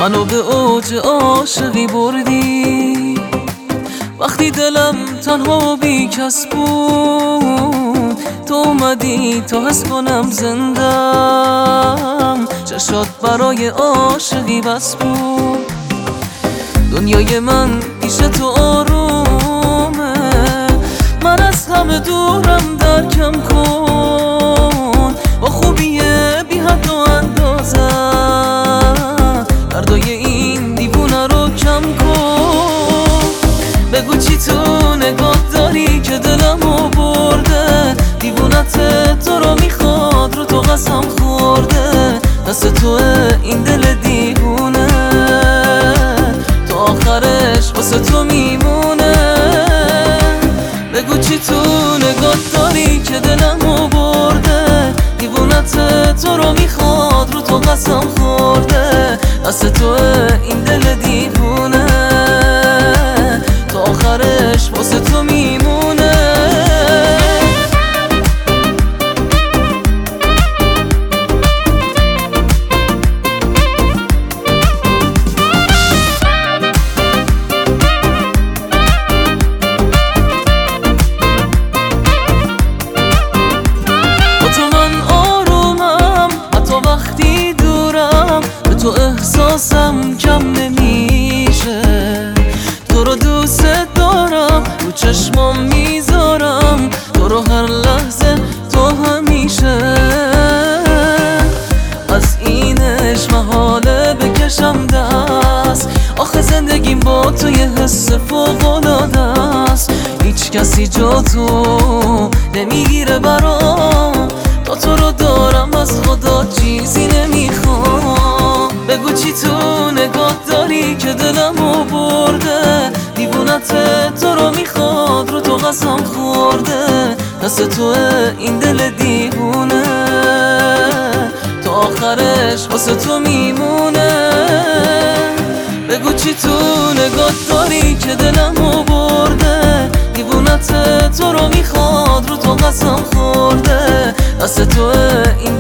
منو به اوج عاشقی بردی، وقتی دلم تنها بی کس بود تو اومدی تا حس کنم زندم. چشات برای عاشقی بس بود، دنیای من پیش تو آرومه، من از همه دورم درکم کن، با خوبی بی حد و اندازه دردای این دیوونه رو کم کن. بگو چی تو نگاه داری که دلمو برده، دیوونت تو رو میخواد رو تو قسم خورده، دست توه این دل دیوونه تا آخرش واسه تو میمونه. بگو چی تو نگاه داری که دلمو برده، دیوونت تو رو میخواد رو تو قسم خورده، دست توه این دل دیوونه تا آخرش واسه تو میمونه. تو احساسم کم نمیشه، تو رو دوست دارم رو چشمام میذارم، تو رو هر لحظه تو همیشه. از اینش محاله بکشم دست، آخه زندگیم با تو یه حس فوق‌العاده است، هیچ کسی جا تو نمیگیره برام، تا تو رو دارم از خدا چیزی نمیخوام. بگو چی تو نگاه داری که دلمو برده، دیوونت تو رو میخواد رو تو قسم خورده، دست توه این دل دیوونه تا آخرش واسه تو میمونه. بگو چی تو نگاه داری که دلمو برده، دیوونت تو رو میخواد رو تو قسم خورده، دست توه این